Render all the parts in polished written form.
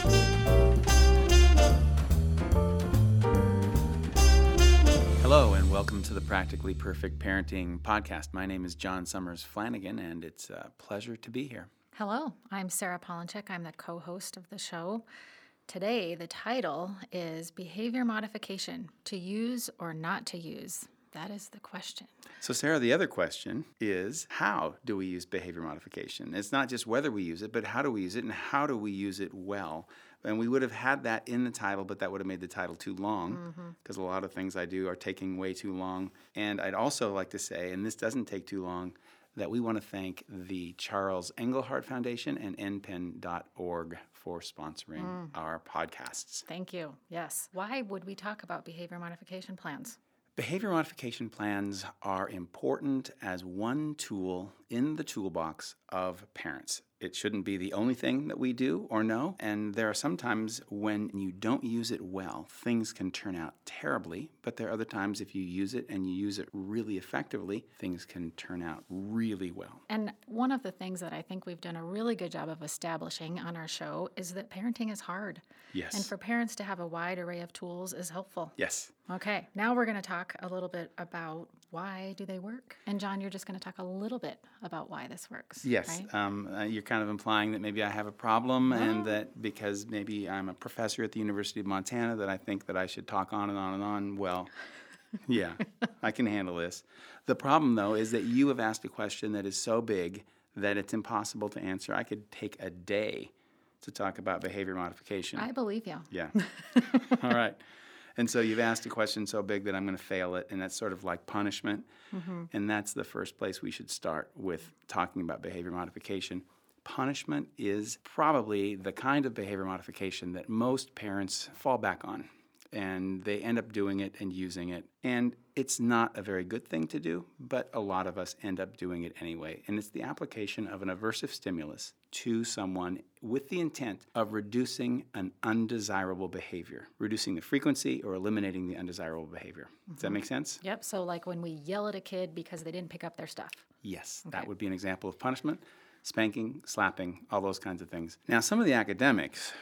Hello, and welcome to the Practically Perfect Parenting Podcast. My name is John Summers Flanagan, and it's a pleasure to be here. Hello, I'm Sarah Polonchek. I'm the co-host of the show. Today, the title is Behavior Modification, to use or not to use. That is the question. So, Sarah, the other question is, how do we use behavior modification? It's not just whether we use it, but how do we use it, and how do we use it well? And we would have had that in the title, but that would have made the title too long, because a lot of things I do are taking way too long. And I'd also like to say, and this doesn't take too long, that we want to thank the Charles Engelhardt Foundation and npen.org for sponsoring our podcasts. Thank you. Yes. Why would we talk about behavior modification plans? Behavior modification plans are important as one tool in the toolbox of parents. It shouldn't be the only thing that we do or know, and there are some times when you don't use it well, things can turn out terribly, but there are other times if you use it and you use it really effectively, things can turn out really well. And one of the things that I think we've done a really good job of establishing on our show is that parenting is hard. Yes. And for parents to have a wide array of tools is helpful. Yes. Okay, now we're going to talk a little bit about why do they work. And John, you're just going to talk a little bit about why this works. Yes. Right? You're kind of implying that maybe I have a problem and that because maybe I'm a professor at the University of Montana that I think that I should talk on and on and on. Well, yeah, I can handle this. The problem, though, is that you have asked a question that is so big that it's impossible to answer. I could take a day to talk about behavior modification. I believe you. Yeah. All right. And so you've asked a question so big that I'm going to fail it, and that's sort of like punishment. And that's the first place we should start with talking about behavior modification. Punishment is probably the kind of behavior modification that most parents fall back on, and they end up doing it and using it. And it's not a very good thing to do, but a lot of us end up doing it anyway. And it's the application of an aversive stimulus to someone with the intent of reducing an undesirable behavior, reducing the frequency or eliminating the undesirable behavior. Does that make sense? Yep, so like when we yell at a kid because they didn't pick up their stuff. Yes, that would be an example of punishment. Spanking, slapping, all those kinds of things. Now, some of the academics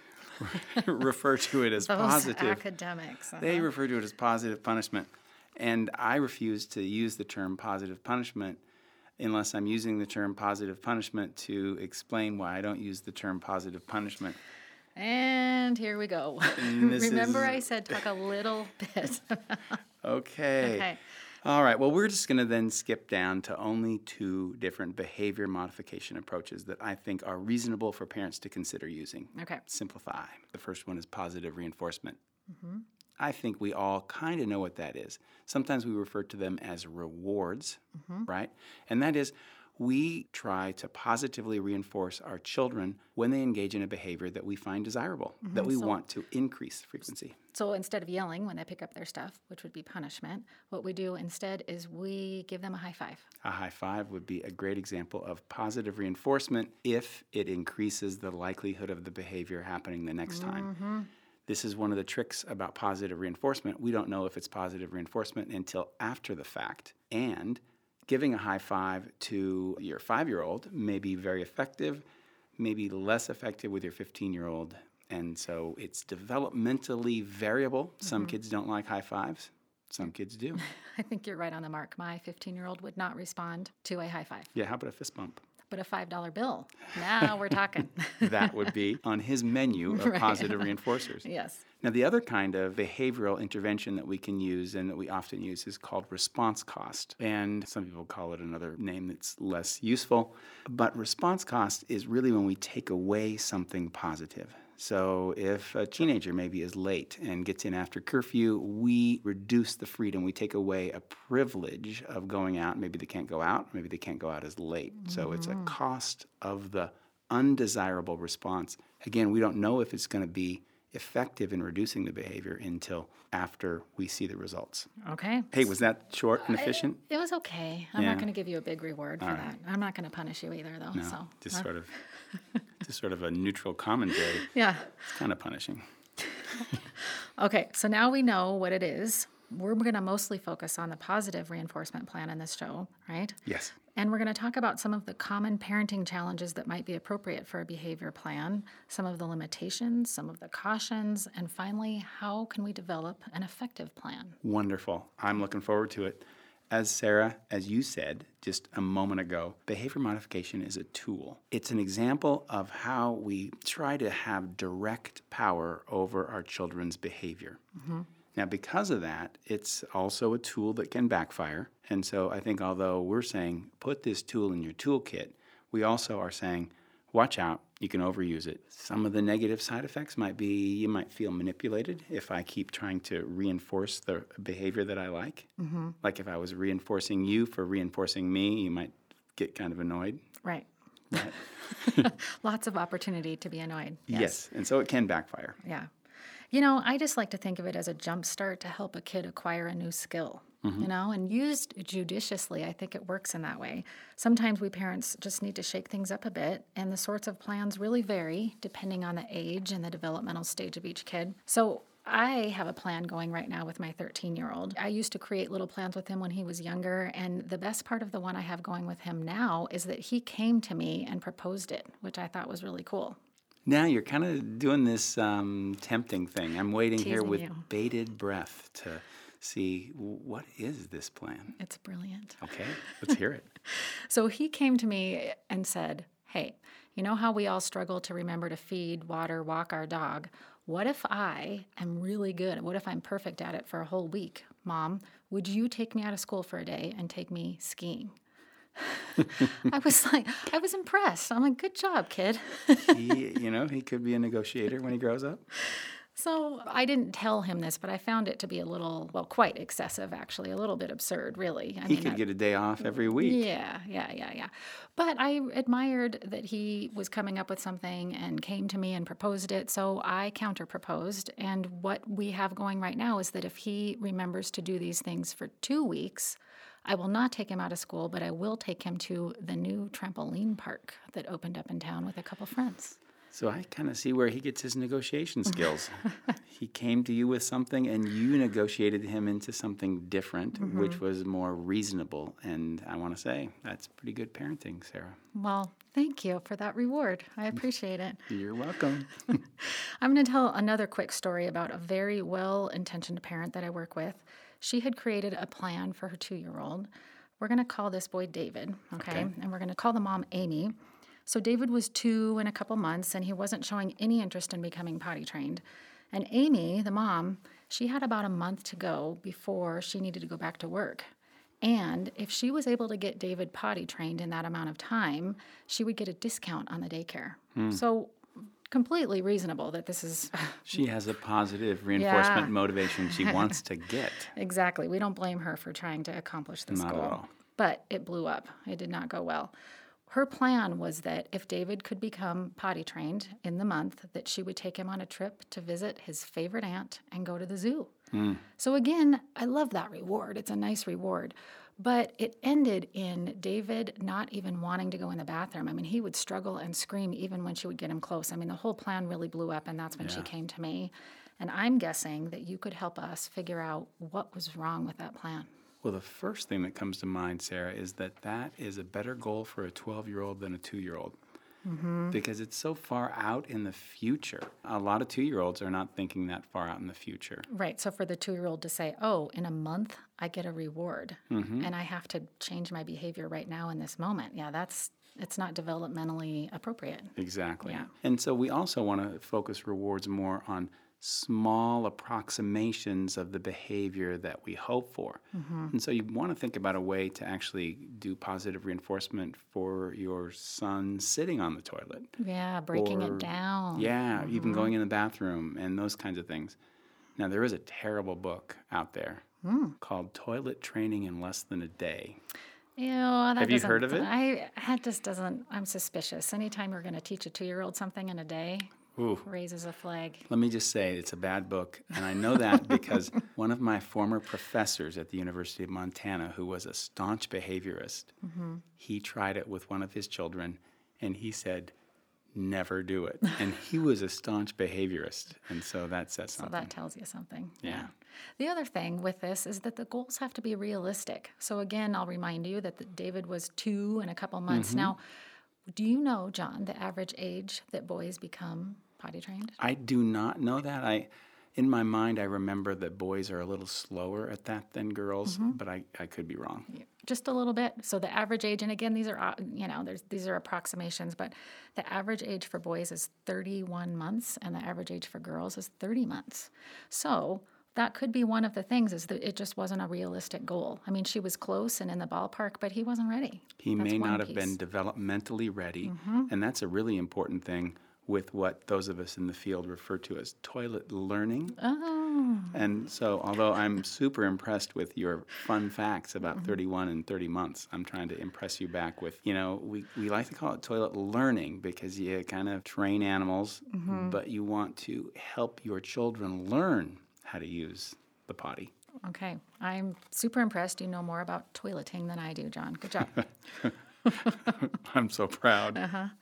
refer to it as positive. Academics. They refer to it as positive punishment. And I refuse to use the term positive punishment unless I'm using the term positive punishment to explain why I don't use the term positive punishment. And here we go. Remember I said talk a little bit. Okay. All right, well, we're just going to then skip down to only two different behavior modification approaches that I think are reasonable for parents to consider using. Okay. Simplify. The first one is positive reinforcement. I think we all kind of know what that is. Sometimes we refer to them as rewards, right? And that is we try to positively reinforce our children when they engage in a behavior that we find desirable, that we want to increase frequency. So instead of yelling when they pick up their stuff, which would be punishment, what we do instead is we give them a high five. A high five would be a great example of positive reinforcement if it increases the likelihood of the behavior happening the next time. This is one of the tricks about positive reinforcement. We don't know if it's positive reinforcement until after the fact. And giving a high five to your 5-year-old may be very effective, maybe less effective with your 15-year-old. And so it's developmentally variable. Some kids don't like high fives. Some kids do. I think you're right on the mark. My 15-year-old would not respond to a high five. Yeah, how about a fist bump? But a $5 bill. Now we're talking. That would be on his menu of positive reinforcers. Yes. Now, the other kind of behavioral intervention that we can use and that we often use is called response cost. And some people call it another name that's less useful. But response cost is really when we take away something positive. So if a teenager maybe is late and gets in after curfew, we reduce the freedom. We take away a privilege of going out. Maybe they can't go out. Maybe they can't go out as late. So it's a cost of the undesirable response. Again, we don't know if it's going to be effective in reducing the behavior until after we see the results. Okay. Hey, was that short and efficient? It was okay. I'm not going to give you a big reward for that. I'm not going to punish you either, though. No, So just sort of a neutral commentary. Yeah. It's kind of punishing. Okay, so now we know what it is. we're going to mostly focus on the positive reinforcement plan in this show, right? Yes. And we're going to talk about some of the common parenting challenges that might be appropriate for a behavior plan, some of the limitations, some of the cautions, and finally, how can we develop an effective plan? Wonderful. I'm looking forward to it. As Sarah, as you said just a moment ago, behavior modification is a tool. It's an example of how we try to have direct power over our children's behavior. Now, because of that, it's also a tool that can backfire. And so I think although we're saying put this tool in your toolkit, we also are saying watch out, you can overuse it. Some of the negative side effects might be you might feel manipulated if I keep trying to reinforce the behavior that I like. Like if I was reinforcing you for reinforcing me, you might get kind of annoyed. Right. Right. Lots of opportunity to be annoyed. Yes. And so it can backfire. Yeah. I just like to think of it as a jump start to help a kid acquire a new skill, and used judiciously, I think it works in that way. Sometimes we parents just need to shake things up a bit, and the sorts of plans really vary depending on the age and the developmental stage of each kid. So I have a plan going right now with my 13-year-old. I used to create little plans with him when he was younger, and the best part of the one I have going with him now is that he came to me and proposed it, which I thought was really cool. Now you're kind of doing this tempting thing. I'm waiting here Teasing with you. bated breath to see what is this plan. It's brilliant. Okay, let's hear it. So he came to me and said, hey, you know how we all struggle to remember to feed, water, walk our dog? What if I am really good? What if I'm perfect at it for a whole week? Mom, would you take me out of school for a day and take me skiing? I was impressed. I'm like, good job, kid. He could be a negotiator when he grows up. So I didn't tell him this, but I found it to be quite excessive, actually, a little bit absurd, really. He could get a day off every week. Yeah. But I admired that he was coming up with something and came to me and proposed it, so I counter-proposed. And what we have going right now is that if he remembers to do these things for 2 weeks, I will not take him out of school, but I will take him to the new trampoline park that opened up in town with a couple friends. So I kind of see where he gets his negotiation skills. He came to you with something, and you negotiated him into something different, which was more reasonable. And I want to say that's pretty good parenting, Sarah. Well, thank you for that reward. I appreciate it. You're welcome. I'm going to tell another quick story about a very well-intentioned parent that I work with. She had created a plan for her 2-year-old. We're going to call this boy David, okay? And we're going to call the mom Amy. So David was 2 in a couple months, and he wasn't showing any interest in becoming potty trained. And Amy, the mom, she had about a month to go before she needed to go back to work. And if she was able to get David potty trained in that amount of time, she would get a discount on the daycare. So completely reasonable that this is... She has a positive reinforcement motivation she wants to get. Exactly. We don't blame her for trying to accomplish this Not goal. at all. But it blew up. It did not go well. Her plan was that if David could become potty trained in the month, that she would take him on a trip to visit his favorite aunt and go to the zoo. So again, I love that reward. It's a nice reward. But it ended in David not even wanting to go in the bathroom. I mean, he would struggle and scream even when she would get him close. I mean, the whole plan really blew up, and that's when she came to me. And I'm guessing that you could help us figure out what was wrong with that plan. Well, the first thing that comes to mind, Sarah, is that is a better goal for a 12-year-old than a 2-year-old. Because it's so far out in the future. A lot of 2-year-olds are not thinking that far out in the future. Right. So for the 2-year-old to say, oh, in a month, I get a reward, and I have to change my behavior right now in this moment. Yeah, it's not developmentally appropriate. Exactly. Yeah. And so we also want to focus rewards more on small approximations of the behavior that we hope for. And so you want to think about a way to actually do positive reinforcement for your son sitting on the toilet. Yeah, breaking it down. Yeah, even going in the bathroom and those kinds of things. Now, there is a terrible book out there called Toilet Training in Less Than a Day. Ew, that Have you heard of it? I'm suspicious. Anytime you're going to teach a 2-year-old something in a day, raises a flag. Let me just say it's a bad book, and I know that because one of my former professors at the University of Montana, who was a staunch behaviorist, he tried it with one of his children, and he said, never do it. And he was a staunch behaviorist. And so that says So something. that tells you something. Yeah. The other thing with this is that the goals have to be realistic. So again, I'll remind you that David was 2 in a couple months. Now, do you know, John, the average age that boys become potty trained? I do not know that. In my mind, I remember that boys are a little slower at that than girls, but I could be wrong. Just a little bit. So the average age, and again, these are these are approximations, but the average age for boys is 31 months, and the average age for girls is 30 months. So that could be one of the things, is that it just wasn't a realistic goal. I mean, she was close and in the ballpark, but he wasn't ready. He That's may one not have piece. been developmentally ready, and that's a really important thing with what those of us in the field refer to as toilet learning. Oh. And so, although I'm super impressed with your fun facts about 31 and 30 months, I'm trying to impress you back with, we like to call it toilet learning because you kind of train animals, but you want to help your children learn how to use the potty. Okay. I'm super impressed. You know more about toileting than I do, John. Good job. I'm so proud.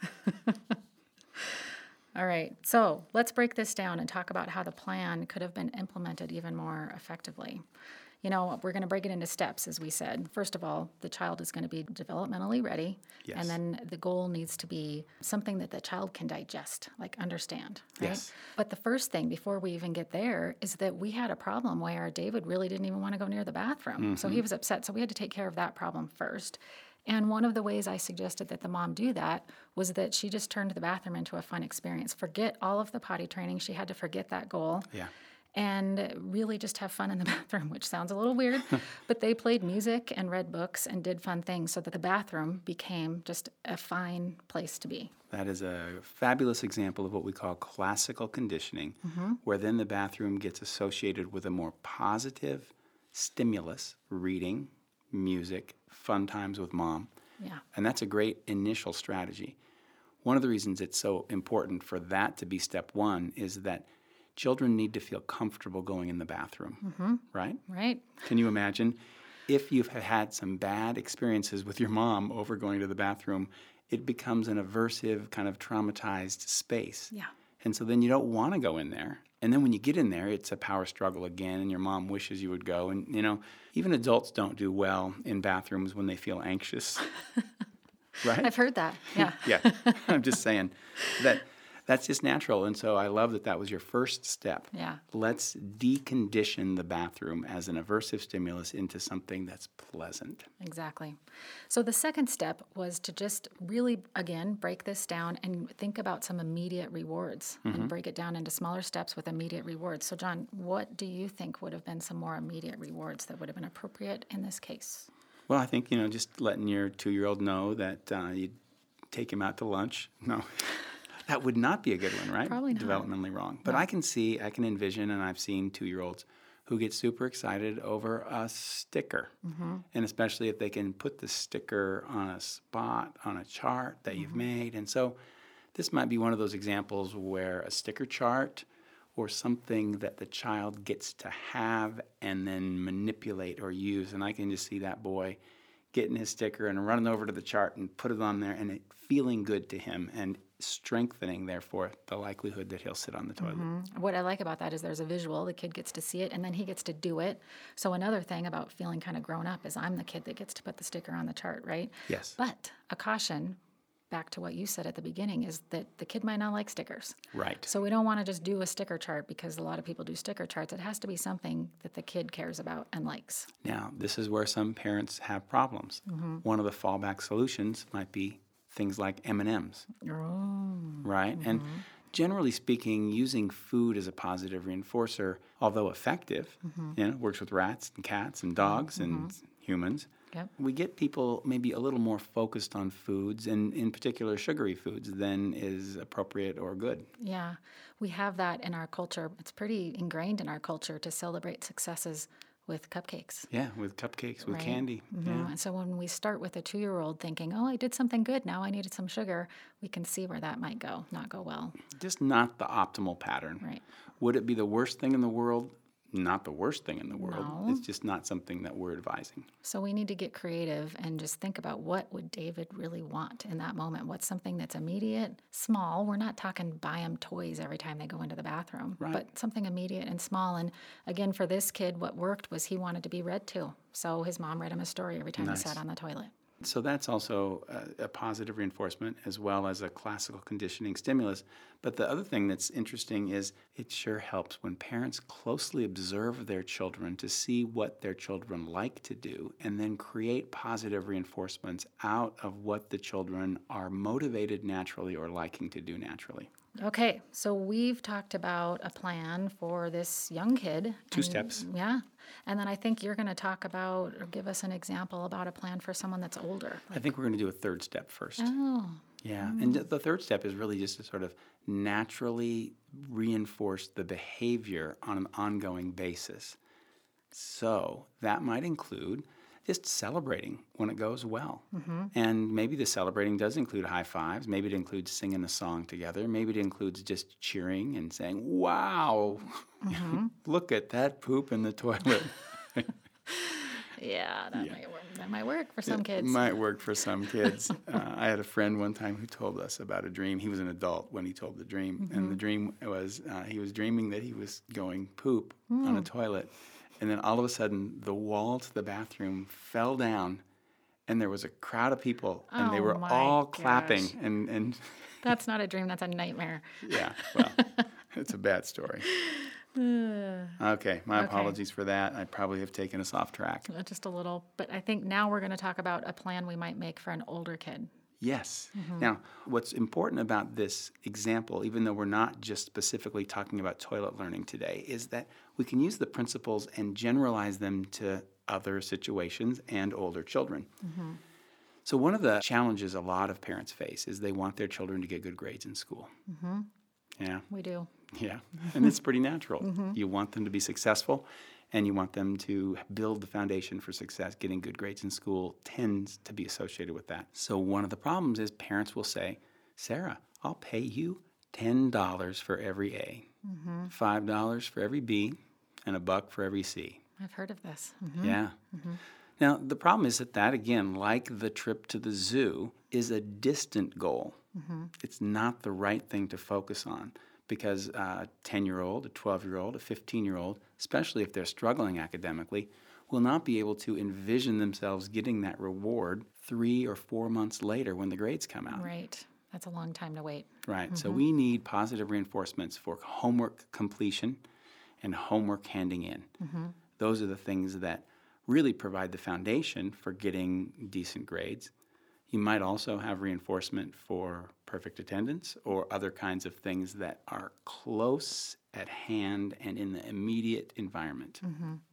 All right, so let's break this down and talk about how the plan could have been implemented even more effectively. We're going to break it into steps, as we said. First of all, the child is going to be developmentally ready, Yes. and then the goal needs to be something that the child can digest, like understand, right? Yes. But the first thing, before we even get there, is that we had a problem where David really didn't even want to go near the bathroom. So he was upset, so we had to take care of that problem first. And one of the ways I suggested that the mom do that was that she just turned the bathroom into a fun experience. Forget all of the potty training. She had to forget that goal. Yeah. And really just have fun in the bathroom, which sounds a little weird. But they played music and read books and did fun things so that the bathroom became just a fine place to be. That is a fabulous example of what we call classical conditioning, where then the bathroom gets associated with a more positive stimulus, reading, music, fun times with mom. Yeah. And that's a great initial strategy. One of the reasons it's so important for that to be step one is that children need to feel comfortable going in the bathroom, right? Right. Can you imagine if you've had some bad experiences with your mom over going to the bathroom, it becomes an aversive, kind of traumatized space. Yeah. And so then you don't want to go in there. And then when you get in there, it's a power struggle again, and your mom wishes you would go. And, even adults don't do well in bathrooms when they feel anxious, right? I've heard that. Yeah. Yeah, I'm just saying that's just natural. And so I love that was your first step. Yeah. Let's decondition the bathroom as an aversive stimulus into something that's pleasant. Exactly. So the second step was to just really, again, break this down and think about some immediate rewards and break it down into smaller steps with immediate rewards. So, John, what do you think would have been some more immediate rewards that would have been appropriate in this case? Well, I think, just letting your 2-year-old know that you'd take him out to lunch. No. That would not be a good one, right? Probably not. Developmentally wrong. But I can envision, and I've seen 2-year-olds who get super excited over a sticker. And especially if they can put the sticker on a spot, on a chart that you've made. And so this might be one of those examples where a sticker chart or something that the child gets to have and then manipulate or use. And I can just see that boy getting his sticker and running over to the chart and put it on there and it feeling good to him and strengthening, therefore, the likelihood that he'll sit on the toilet. What I like about that is there's a visual. The kid gets to see it, and then he gets to do it. So another thing about feeling kind of grown up is I'm the kid that gets to put the sticker on the chart, right? Yes. But a caution, back to what you said at the beginning, is that the kid might not like stickers. Right. So we don't want to just do a sticker chart because a lot of people do sticker charts. It has to be something that the kid cares about and likes. Now, this is where some parents have problems. One of the fallback solutions might be things like M&Ms, right? And generally speaking, using food as a positive reinforcer, although effective, works with rats and cats and dogs and humans. Yep. We get people maybe a little more focused on foods, and in particular sugary foods, than is appropriate or good. Yeah, we have that in our culture. It's pretty ingrained in our culture to celebrate successes with cupcakes. Yeah, with cupcakes, with Right. candy. Yeah. And so when we start with a 2-year-old thinking, oh, I did something good, now I needed some sugar, we can see where that might not go well. Just not the optimal pattern. Right. Would it be the worst thing in the world? not the worst thing in the world. No. It's just not something that we're advising. So we need to get creative and just think about what would David really want in that moment. What's something that's immediate, small. We're not talking buy them toys every time they go into the bathroom, Right. but something immediate and small. And again, for this kid, what worked was he wanted to be read to. So his mom read him a story every time Nice. he sat on the toilet. So that's also a positive reinforcement as well as a classical conditioning stimulus. But the other thing that's interesting is it sure helps when parents closely observe their children to see what their children like to do and then create positive reinforcements out of what the children are motivated naturally or liking to do naturally. Okay, so we've talked about a plan for this young kid. Two steps. Yeah. And then I think you're going to talk about or give us an example about a plan for someone that's older. I think we're going to do a third step first. Oh, Yeah, and the third step is really just to sort of naturally reinforce the behavior on an ongoing basis. So that might include just celebrating when it goes well. And maybe the celebrating does include high fives. Maybe it includes singing a song together. Maybe it includes just cheering and saying, wow, look at that poop in the toilet. yeah, that might work for some kids. Might work for some kids. I had a friend one time who told us about a dream. He was an adult when he told the dream. And the dream was he was dreaming that he was going poop on a toilet. And then all of a sudden, the wall to the bathroom fell down, and there was a crowd of people, and they Oh were my all clapping. gosh. And That's not a dream, that's a nightmare. yeah, well, it's a bad story. Okay, my apologies for that. I probably have taken us off track. Just a little. But I think now we're going to talk about a plan we might make for an older kid. Yes. Now, what's important about this example, even though we're not just specifically talking about toilet learning today, is that we can use the principles and generalize them to other situations and older children. So one of the challenges a lot of parents face is they want their children to get good grades in school. Yeah. We do. Yeah, and it's pretty natural. You want them to be successful, and you want them to build the foundation for success. Getting good grades in school tends to be associated with that. So one of the problems is parents will say, Sarah, I'll pay you $10 for every A, $5 for every B, and $1 for every C. I've heard of this. Yeah. Now, the problem is that, again, like the trip to the zoo, is a distant goal. It's not the right thing to focus on because a 10-year-old, a 12-year-old, a 15-year-old, especially if they're struggling academically, will not be able to envision themselves getting that reward 3 or 4 months later when the grades come out. Right. That's a long time to wait. Right. So we need positive reinforcements for homework completion and homework handing in. Those are the things that really provide the foundation for getting decent grades. You might also have reinforcement for perfect attendance or other kinds of things that are close at hand and in the immediate environment.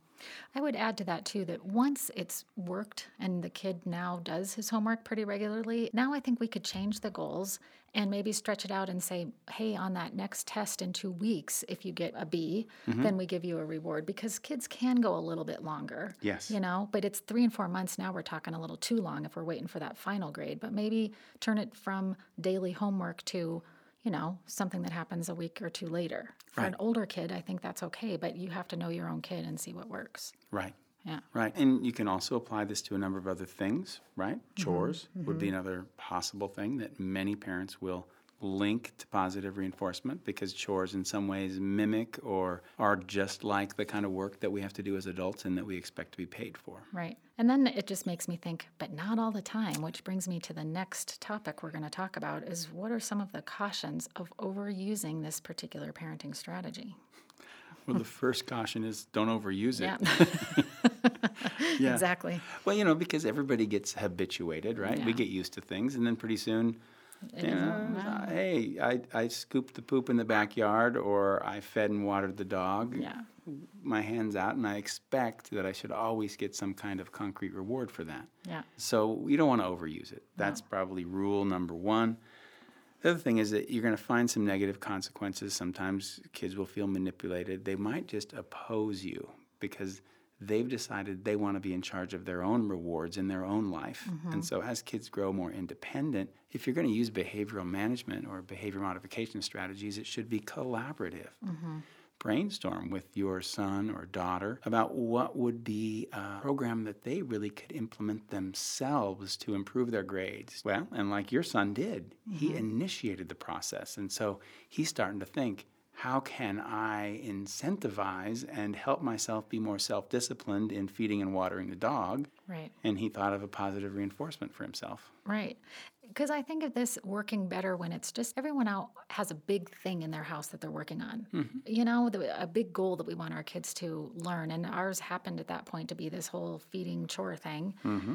I would add to that, too, that once it's worked and the kid now does his homework pretty regularly, now I think we could change the goals and maybe stretch it out and say, hey, on that next test in 2 weeks, if you get a B, then we give you a reward. Because kids can go a little bit longer. Yes. You know, but it's 3 and 4 months now. We're talking a little too long if we're waiting for that final grade. But maybe turn it from daily homework to, you know, something that happens a week or 2 later. For an older kid, I think that's okay, but you have to know your own kid and see what works. Right. Yeah. Right. And you can also apply this to a number of other things, right? Chores would be another possible thing that many parents will link to positive reinforcement because chores in some ways mimic or are just like the kind of work that we have to do as adults and that we expect to be paid for. Right. And then it just makes me think, but not all the time, which brings me to the next topic we're going to talk about is what are some of the cautions of overusing this particular parenting strategy? Well, the first caution is don't overuse it. Yeah. Yeah. Exactly. Well, you know, because everybody gets habituated, right? We Yeah. get used to things, and then pretty soon, It you isn't- know, wow. hey, I scooped the poop in the backyard, or I fed and watered the dog. Yeah. My hand's out, and I expect that I should always get some kind of concrete reward for that. Yeah. So we don't want to overuse it. That's probably rule number one. The other thing is that you're going to find some negative consequences. Sometimes kids will feel manipulated. They might just oppose you because they've decided they want to be in charge of their own rewards in their own life. And so as kids grow more independent, if you're going to use behavioral management or behavior modification strategies, it should be collaborative. brainstorm with your son or daughter about what would be a program that they really could implement themselves to improve their grades. Well, and like your son did, he initiated the process. And so he's starting to think, how can I incentivize and help myself be more self-disciplined in feeding and watering the dog? Right. And he thought of a positive reinforcement for himself. Right. Because I think of this working better when it's just everyone out has a big thing in their house that they're working on. You know, a big goal that we want our kids to learn. And ours happened at that point to be this whole feeding chore thing.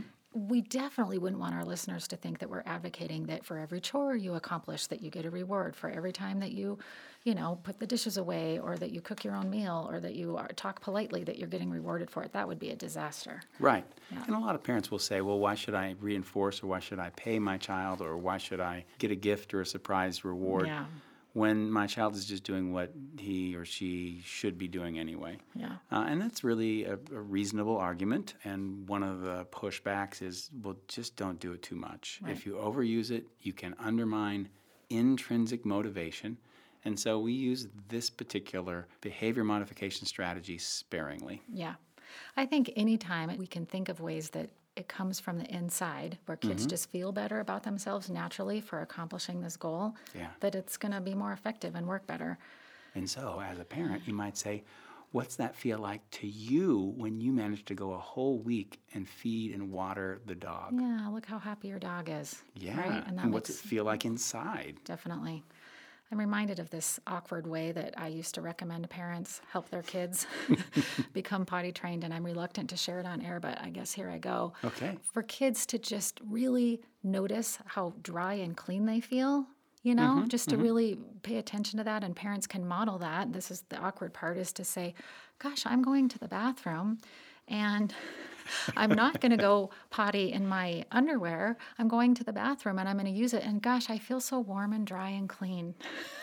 We definitely wouldn't want our listeners to think that we're advocating that for every chore you accomplish that you get a reward, for every time that you put the dishes away, or that you cook your own meal, or that you talk politely that you're getting rewarded for it. That would be a disaster. Right. Yeah. And a lot of parents will say, well, why should I reinforce, or why should I pay my child, or why should I get a gift or a surprise reward when my child is just doing what he or she should be doing anyway? Yeah. And that's really a reasonable argument. And one of the pushbacks is, well, just don't do it too much. Right. If you overuse it, you can undermine intrinsic motivation. And so we use this particular behavior modification strategy sparingly. Yeah. I think anytime we can think of ways that it comes from the inside, where kids just feel better about themselves naturally for accomplishing this goal, that it's going to be more effective and work better. And so as a parent, you might say, what's that feel like to you when you manage to go a whole week and feed and water the dog? Yeah, look how happy your dog is. Yeah, right? And what's it feel like inside? Definitely. I'm reminded of this awkward way that I used to recommend parents help their kids become potty trained, and I'm reluctant to share it on air, but I guess here I go. Okay. For kids to just really notice how dry and clean they feel, just to really pay attention to that, and parents can model that. This is the awkward part, is to say, gosh, I'm going to the bathroom, and I'm not going to go potty in my underwear. I'm going to the bathroom and I'm going to use it. And gosh, I feel so warm and dry and clean.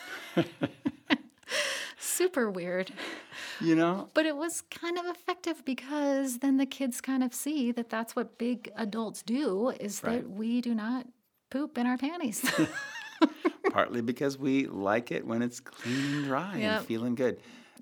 Super weird. But it was kind of effective, because then the kids kind of see that that's what big adults do, is that we do not poop in our panties. Partly because we like it when it's clean and dry and feeling good.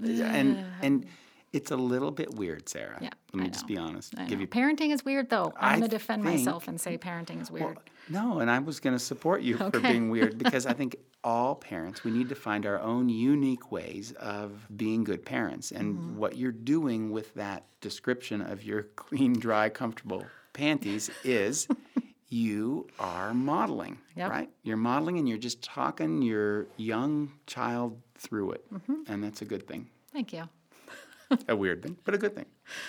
And it's a little bit weird, Sarah. Yeah, Let me just be honest. Parenting is weird, though. I'm going to defend myself and say parenting is weird. Well, no, and I was going to support you for being weird, because I think all parents, we need to find our own unique ways of being good parents. And what you're doing with that description of your clean, dry, comfortable panties is you are modeling, right? You're modeling, and you're just talking your young child through it. And that's a good thing. Thank you. A weird thing, but a good thing.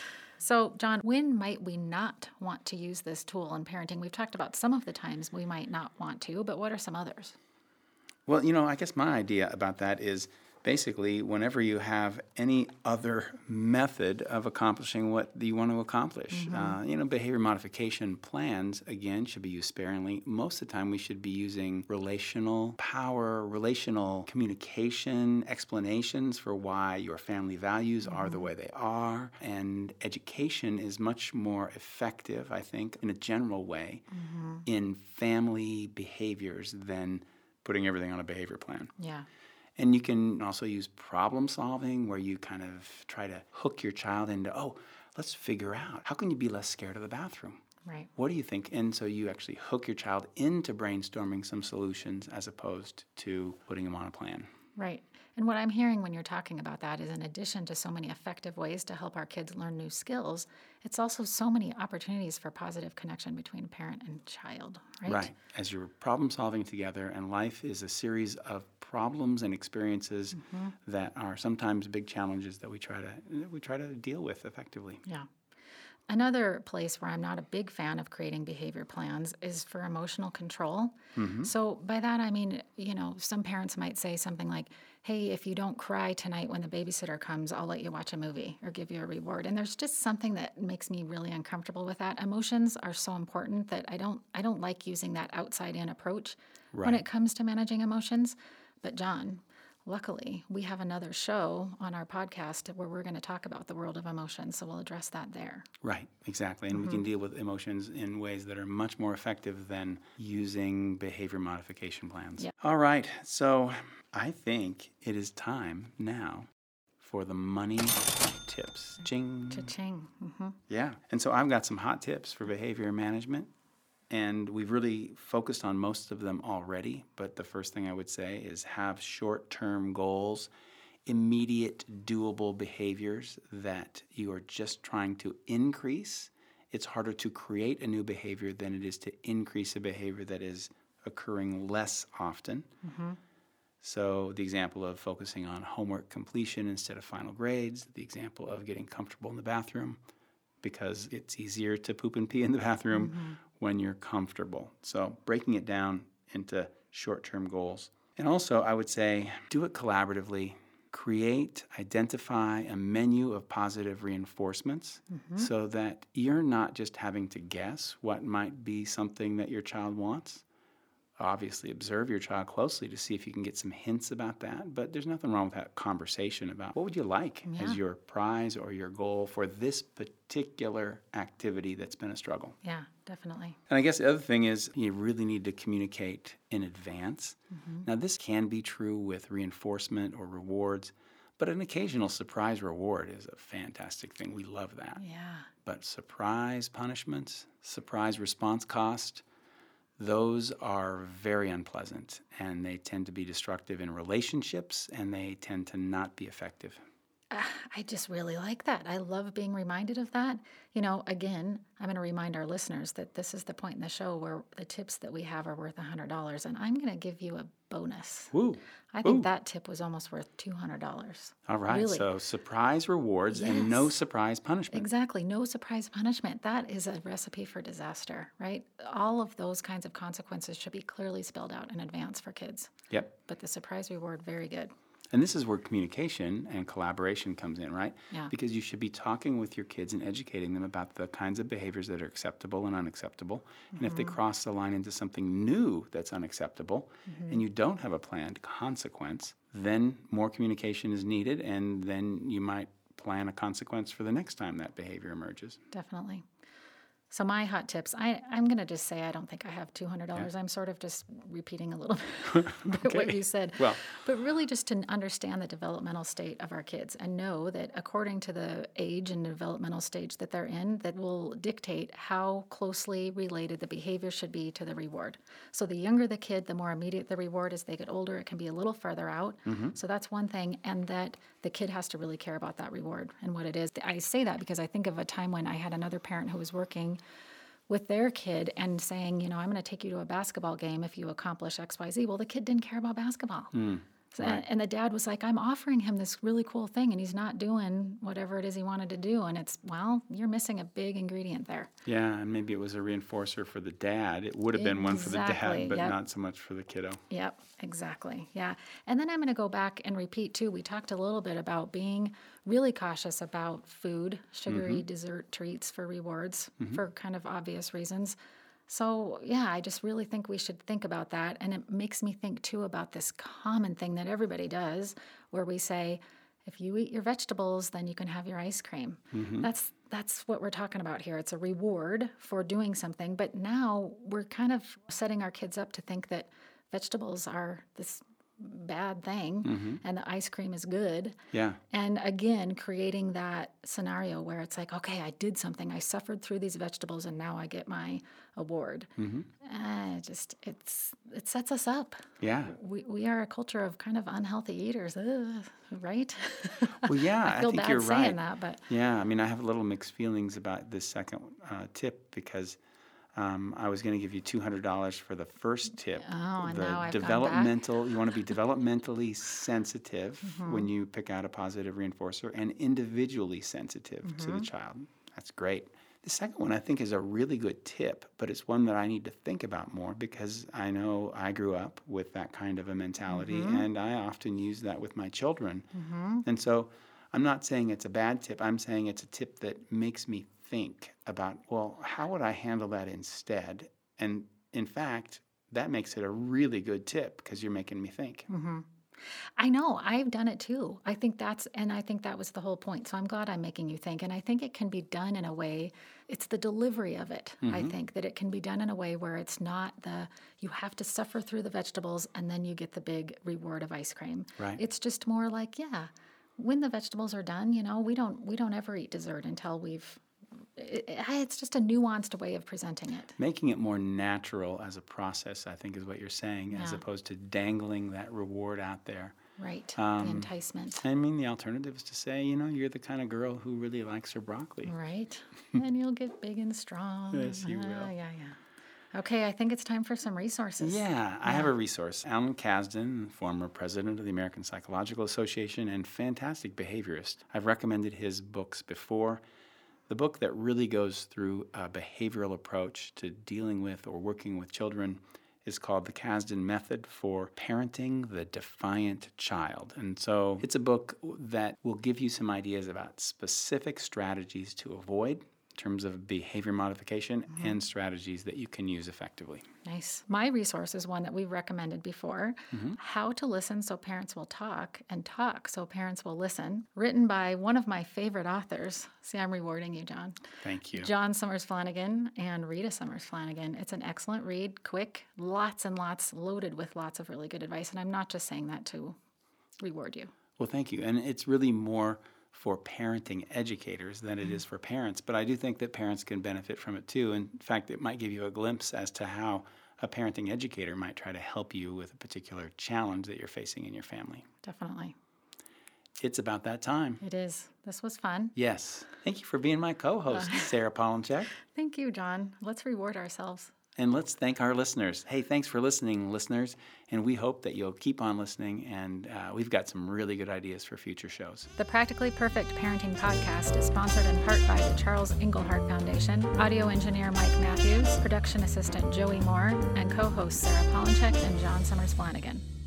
So, John, when might we not want to use this tool in parenting? We've talked about some of the times we might not want to, but what are some others? Well, I guess my idea about that is basically whenever you have any other method of accomplishing what you want to accomplish. Behavior modification plans, again, should be used sparingly. Most of the time we should be using relational power, relational communication, explanations for why your family values are the way they are. And education is much more effective, I think, in a general way, in family behaviors than putting everything on a behavior plan. Yeah. And you can also use problem solving, where you kind of try to hook your child into, let's figure out, how can you be less scared of the bathroom? Right. What do you think? And so you actually hook your child into brainstorming some solutions as opposed to putting them on a plan. Right. And what I'm hearing when you're talking about that is, in addition to so many effective ways to help our kids learn new skills, it's also so many opportunities for positive connection between parent and child, right? Right. As you're problem solving together, and life is a series of problems and experiences that are sometimes big challenges that we try to deal with effectively. Yeah. Another place where I'm not a big fan of creating behavior plans is for emotional control. So by that, I mean, some parents might say something like, hey, if you don't cry tonight when the babysitter comes, I'll let you watch a movie or give you a reward. And there's just something that makes me really uncomfortable with that. Emotions are so important that I don't like using that outside-in approach when it comes to managing emotions. But John, luckily, we have another show on our podcast where we're going to talk about the world of emotions, so we'll address that there. Right, exactly. And we can deal with emotions in ways that are much more effective than using behavior modification plans. Yep. All right, so I think it is time now for the money tips. Ching. Cha-ching. Yeah. And so I've got some hot tips for behavior management. And we've really focused on most of them already. But the first thing I would say is have short-term goals, immediate doable behaviors that you are just trying to increase. It's harder to create a new behavior than it is to increase a behavior that is occurring less often. So the example of focusing on homework completion instead of final grades, the example of getting comfortable in the bathroom, because it's easier to poop and pee in the bathroom when you're comfortable. So breaking it down into short-term goals. And also, I would say, do it collaboratively. Identify a menu of positive reinforcements so that you're not just having to guess what might be something that your child wants. Obviously, observe your child closely to see if you can get some hints about that. But there's nothing wrong with that conversation about what would you like as your prize or your goal for this particular activity that's been a struggle. Yeah, definitely. And I guess the other thing is you really need to communicate in advance. Now, this can be true with reinforcement or rewards, but an occasional surprise reward is a fantastic thing. We love that. Yeah. But surprise punishments, surprise response cost, those are very unpleasant, and they tend to be destructive in relationships, and they tend to not be effective. I just really like that. I love being reminded of that. You know, again, I'm going to remind our listeners that this is the point in the show where the tips that we have are worth $100, and I'm going to give you a bonus. Woo. I think that tip was almost worth $200. All right, really. So surprise rewards and no surprise punishment. Exactly, no surprise punishment. That is a recipe for disaster, right? All of those kinds of consequences should be clearly spelled out in advance for kids. Yep. But the surprise reward, very good. And this is where communication and collaboration comes in, right? Yeah. Because you should be talking with your kids and educating them about the kinds of behaviors that are acceptable and unacceptable. And if they cross the line into something new that's unacceptable and you don't have a planned consequence, then more communication is needed, and then you might plan a consequence for the next time that behavior emerges. Definitely. So my hot tips, I'm going to just say I don't think I have $200. I'm sort of just repeating a little bit what you said. Well, but really just to understand the developmental state of our kids and know that according to the age and developmental stage that they're in, that will dictate how closely related the behavior should be to the reward. So the younger the kid, the more immediate the reward. As they get older, it can be a little further out. So that's one thing, and that the kid has to really care about that reward and what it is. I say that because I think of a time when I had another parent who was working with their kid and saying, you know, I'm going to take you to a basketball game if you accomplish X, Y, Z. Well, the kid didn't care about basketball. Right. And the dad was like, I'm offering him this really cool thing, and he's not doing whatever it is he wanted to do. And it's, well, you're missing a big ingredient there. Yeah, and maybe it was a reinforcer for the dad. It would have been one for the dad, but not so much for the kiddo. Yep, exactly. Yeah. And then I'm going to go back and repeat, too. We talked a little bit about being really cautious about food, sugary dessert treats for rewards for kind of obvious reasons. So, yeah, I just really think we should think about that. And it makes me think, too, about this common thing that everybody does where we say, if you eat your vegetables, then you can have your ice cream. That's what we're talking about here. It's a reward for doing something. But now we're kind of setting our kids up to think that vegetables are this bad thing and the ice cream is good. Yeah. And again, creating that scenario where it's like, okay, I did something. I suffered through these vegetables and now I get my award. It sets us up. Yeah. We are a culture of kind of unhealthy eaters, right? Well, yeah, I feel think bad you're saying right. that, but yeah, I mean, I have a little mixed feelings about this second tip because I was going to give you $200 for the first tip. Oh, and now I've developmental. You want to be developmentally sensitive when you pick out a positive reinforcer, and individually sensitive to the child. That's great. The second one I think is a really good tip, but it's one that I need to think about more because I know I grew up with that kind of a mentality, and I often use that with my children. And so I'm not saying it's a bad tip. I'm saying it's a tip that makes me think about, well, how would I handle that instead? And in fact, that makes it a really good tip because you're making me think. I know. I've done it too. I think that was the whole point. So I'm glad I'm making you think. And I think it can be done in a way, it's the delivery of it. I think that it can be done in a way where it's not you have to suffer through the vegetables and then you get the big reward of ice cream. Right. It's just more like, when the vegetables are done, we don't ever eat dessert until it's just a nuanced way of presenting it. Making it more natural as a process, I think, is what you're saying, as opposed to dangling that reward out there. Right, the enticement. I mean, the alternative is to say, you're the kind of girl who really likes her broccoli. Right, and you'll get big and strong. Yes, you will. Yeah. Okay, I think it's time for some resources. Yeah, I have a resource. Alan Kasdan, former president of the American Psychological Association and fantastic behaviorist. I've recommended his books before. The book that really goes through a behavioral approach to dealing with or working with children is called The Kasdan Method for Parenting the Defiant Child. And so it's a book that will give you some ideas about specific strategies to avoid in terms of behavior modification and strategies that you can use effectively. Nice. My resource is one that we've recommended before, How to Listen So Parents Will Talk and Talk So Parents Will Listen, written by one of my favorite authors. See, I'm rewarding you, John. Thank you. John Summers Flanagan and Rita Summers Flanagan. It's an excellent read, quick, lots and lots, loaded with lots of really good advice. And I'm not just saying that to reward you. Well, thank you. And it's really more for parenting educators than it is for parents. But I do think that parents can benefit from it too. In fact, it might give you a glimpse as to how a parenting educator might try to help you with a particular challenge that you're facing in your family. Definitely. It's about that time. It is. This was fun. Yes. Thank you for being my co-host, Sarah Polonchek. Thank you, John. Let's reward ourselves. And let's thank our listeners. Hey, thanks for listening, listeners. And we hope that you'll keep on listening. And we've got some really good ideas for future shows. The Practically Perfect Parenting Podcast is sponsored in part by the Charles Engelhardt Foundation, audio engineer Mike Matthews, production assistant Joey Moore, and co-hosts Sarah Polonchek and John Summers Flanagan.